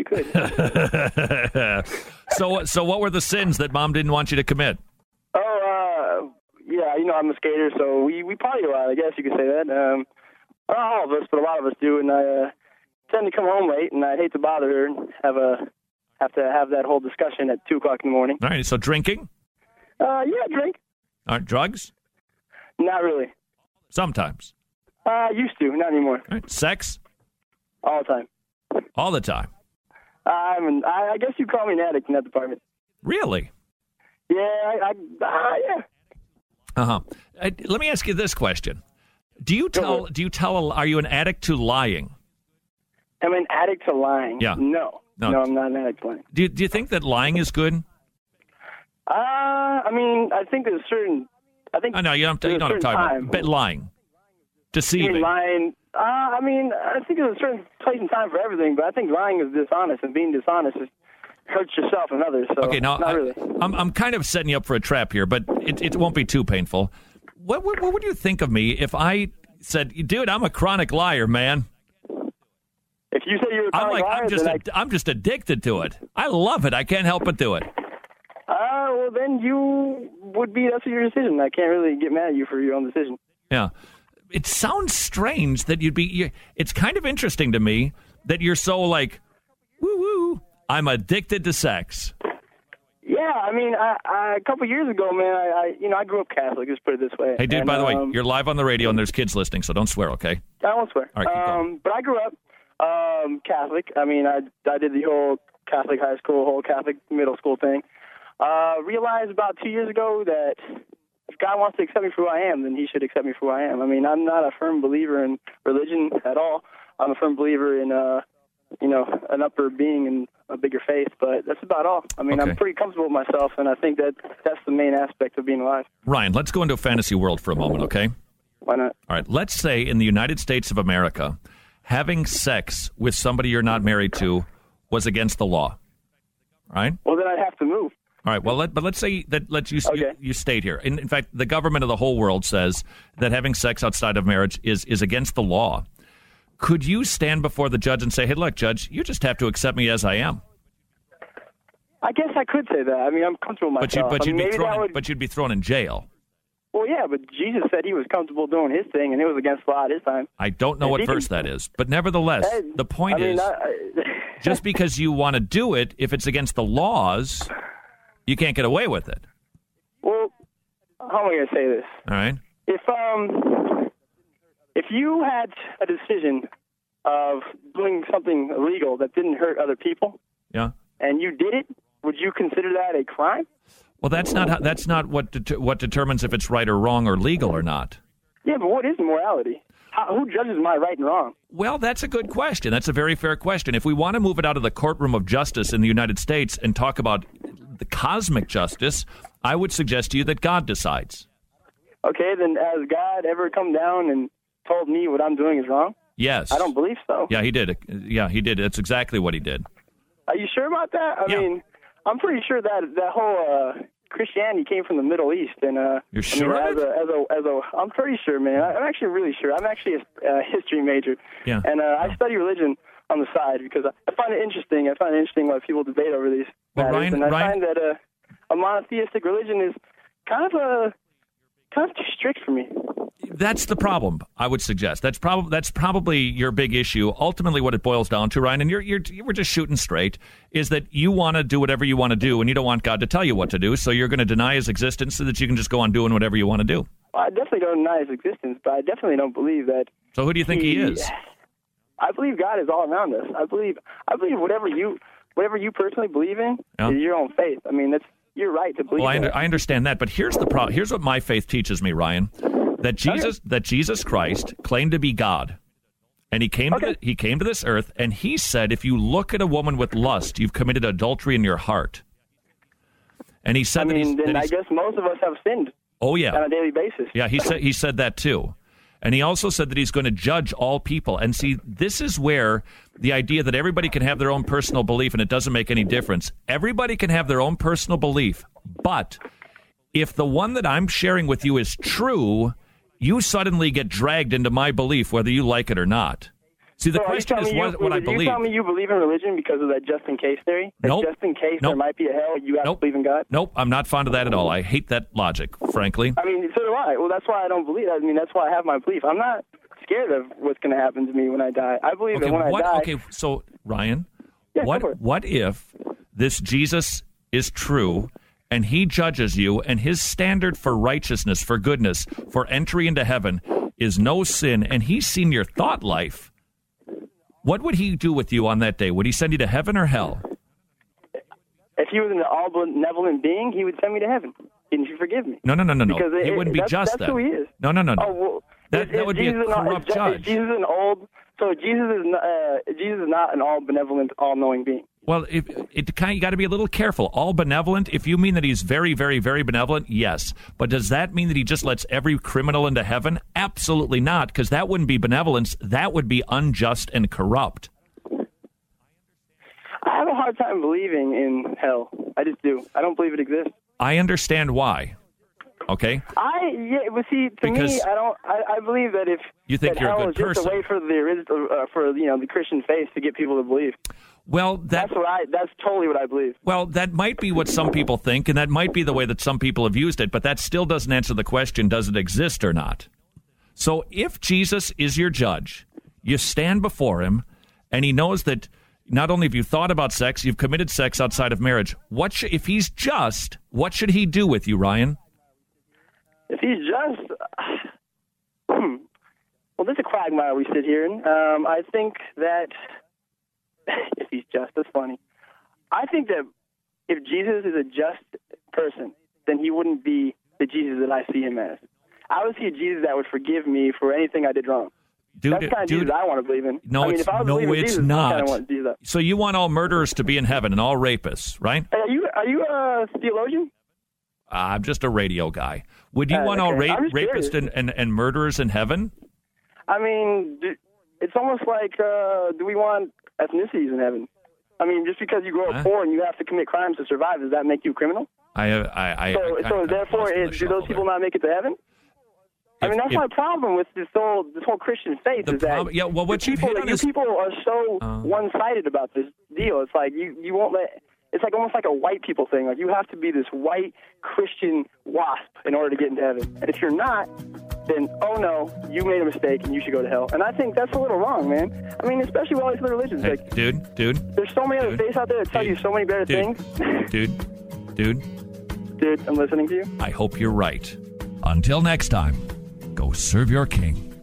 could. so, so what were the sins that mom didn't want you to commit? Oh, uh, yeah, you know, I'm a skater, so we, we party a lot, I guess you could say that. Um, not all of us, but a lot of us do, and I uh, tend to come home late, and I hate to bother her and have a have to have that whole discussion at two o'clock in the morning. All right, so drinking? Uh, yeah, drink. All right, drugs? Not really. Sometimes. Uh, used to, not anymore. All right, sex? All the time. All the time. I'm an, I, I guess you call me an addict in that department. Really? Yeah, I, I uh, yeah. Uh-huh. Uh, let me ask you this question. Do you tell, do you tell, are you an addict to lying? I'm an addict to lying. Yeah. No. No. No, I'm not an addict to lying. Do you, do you think that lying is good? Uh, I mean, I think there's certain, I think I know, you don't, there's you know a what I'm certain talking time. about. But lying. I mean, Deceiving. lying, uh, I mean, I think there's a certain place and time for everything, but I think lying is dishonest, and being dishonest is, hurts yourself and others, so Okay, now not I, really. I'm I'm kind of setting you up for a trap here, but it it won't be too painful. What what, what would you think of me if I said, "Dude, I'm a chronic liar, man." If you say you're a I'm chronic like liar, I'm just then a, I'm just addicted to it. I love it. I can't help but do it. I, uh, well, then you would be, that's your decision. I can't really get mad at you for your own decision. Yeah. It sounds strange that you'd be. You, it's kind of interesting to me that you're so like, woo woo. I'm addicted to sex. Yeah, I mean, I, I, a couple years ago, man, I, I you know I grew up Catholic. Let's put it this way. Hey, dude. And, by the way, um, you're live on the radio and there's kids listening, so don't swear, okay? I won't swear. All right, keep going. um, but I grew up um, Catholic. I mean, I I did the whole Catholic high school, whole Catholic middle school thing. Uh, realized about two years ago that if God wants to accept me for who I am, then He should accept me for who I am. I mean, I'm not a firm believer in religion at all. I'm a firm believer in, uh, you know, an upper being and a bigger faith, but that's about all. I mean, Okay. I'm pretty comfortable with myself, and I think that that's the main aspect of being alive. Ryan, let's go into a fantasy world for a moment, okay? Why not? All right. Let's say in the United States of America, having sex with somebody you're not married to was against the law. All right? Well, then I'd have to move. All right. Well, let, but let's say that let you, you Okay. you stayed here. In, in fact, the government of the whole world says that having sex outside of marriage is is against the law. Could you stand before the judge and say, hey, look, judge, you just have to accept me as I am? I guess I could say that. I mean, I'm comfortable with But, you, myself. but, I you'd mean, be maybe thrown that in, would, but you'd be thrown in jail. Well, yeah, but Jesus said he was comfortable doing his thing, and it was against law at his time. I don't know If what he verse can- that is. But nevertheless, Hey, the point I mean, is, I, I, just because you want to do it, if it's against the laws, you can't get away with it. well, how am I going to say this? All right? If um, if you had a decision of doing something illegal that didn't hurt other people, Yeah. and you did it, would you consider that a crime? Well, that's not how, that's not what det- what determines if it's right or wrong or legal or not. Yeah, but what is morality? How, who judges my right and wrong? Well, that's a good question. That's a very fair question. If we want to move it out of the courtroom of justice in the United States and talk about the cosmic justice, I would suggest to you that God decides. Okay, then has God ever come down and told me what I'm doing is wrong? Yes. I don't believe so. Yeah, he did. Yeah, he did. That's exactly what he did. Are you sure about that? I Yeah. mean, I'm pretty sure that that whole uh, Christianity came from the Middle East, and uh, You're I sure mean, of as a, as a as a I'm pretty sure, man. I, I'm actually really sure. I'm actually a uh, history major, Yeah. and uh, I study religion on the side because I, I find it interesting. I find it interesting why people debate over these Well, matters, Ryan- and I Ryan- find that uh, a monotheistic religion is kind of a kind of too strict for me. That's the problem, I would suggest. That's probably that's probably your big issue. Ultimately, what it boils down to, Ryan, and you're you're we're just shooting straight, is that you want to do whatever you want to do, and you don't want God to tell you what to do. So you're going to deny His existence so that you can just go on doing whatever you want to do. Well, I definitely don't deny his existence, but I definitely don't believe that. So who do you think He is? I believe God is all around us. I believe I believe whatever you whatever you personally believe in Yeah. is your own faith. I mean, that's you're right to believe. Well, I, in under, it. I understand that, but here's the problem. Here's what my faith teaches me, Ryan: that Jesus, that Jesus Christ claimed to be God, and he came to the, he came to this earth, and he said, if you look at a woman with lust, you've committed adultery in your heart. And he said I that he's, mean, then that I he's guess most of us have sinned oh yeah, on a daily basis. yeah. He said he said that too. And he also said that he's going to judge all people. And see, this is where the idea that everybody can have their own personal belief and it doesn't make any difference. Everybody can have their own personal belief. But if the one that I'm sharing with you is true, you suddenly get dragged into my belief, whether you like it or not. See, the So are you question telling is me what, you, what I you believe. tell me you believe in religion because of that just in case theory? That Nope. just in case Nope. there might be a hell, you have Nope. to believe in God? Nope, I'm not fond of that at all. I hate that logic, frankly. I mean, so do I. Well, that's why I don't believe. I mean, that's why I have my belief. I'm not scared of what's going to happen to me when I die. I believe Okay, that when what, I die. okay, so Ryan, Yeah, go for what it. what if this Jesus is true and he judges you and his standard for righteousness, for goodness, for entry into heaven is no sin, and he's seen your thought life? What would he do with you on that day? Would he send you to heaven or hell? If he was an all benevolent being, he would send me to heaven. Didn't you forgive me? No, no, no, no, no. Because It, it- wouldn't be that's, just that's that. who he is. No, no, no, no. Oh, well, That- is- that is would be a Jesus not- corrupt is, judge. Is Jesus an old? So Jesus is not, uh, Jesus is not an all benevolent, all knowing being. Well, if, it kind of, you got to be a little careful. All benevolent, if you mean that he's very, very, very benevolent, yes. But does that mean that he just lets every criminal into heaven? Absolutely not, because that wouldn't be benevolence. That would be unjust and corrupt. I have a hard time believing in hell. I just do. I don't believe it exists. I understand why. Okay? I yeah, but see, to Because- me, I don't. I, I believe that if You think that you're a hell good is just person. a way for the original, uh, for you know the Christian faith to get people to believe. Well, that, That's what I. That's totally what I believe. well, that might be what some people think, and that might be the way that some people have used it, but that still doesn't answer the question, does it exist or not? So if Jesus is your judge, you stand before him, and he knows that not only have you thought about sex, you've committed sex outside of marriage. What should, if he's just, what should he do with you, Ryan? If he's just, hmm. well, this is a quagmire we sit here in. Um, I think that if he's just, that's funny. I think that if Jesus is a just person, then he wouldn't be the Jesus that I see him as. I would see a Jesus that would forgive me for anything I did wrong. Dude, That's the kind of dude, Jesus I want to believe in. No, I mean, it's, if I was no, believing it's Jesus, I not. kind of want Jesus. So you want all murderers to be in heaven and all rapists, right? Are you are you a theologian? Uh, I'm just a radio guy. Would you Uh, want all okay. ra- I'm just rapists curious. and, and, and murderers in heaven? I mean, do, it's almost like, uh, do we want ethnicities in heaven? I mean, just because you grow up Huh? poor and you have to commit crimes to survive, does that make you a criminal? I, I, I, so, I so kinda therefore, lost in the is, do those shuffle people not make it to heaven? I mean, that's if- my problem with this whole this whole Christian faith The is that prob- yeah, well, what you you've people, hit on you is- people are so Uh. one-sided about this deal. It's like you, you won't let. It's like almost like a white people thing. Like you have to be this white Christian wasp in order to get into heaven. And if you're not, then oh no, you made a mistake and you should go to hell. And I think that's a little wrong, man. I mean, especially with all these other religions. Hey, Like, dude, dude, there's so many other faiths out there that tell you so many better dude, things. dude, dude. Dude, I'm listening to you. I hope you're right. Until next time, go serve your king.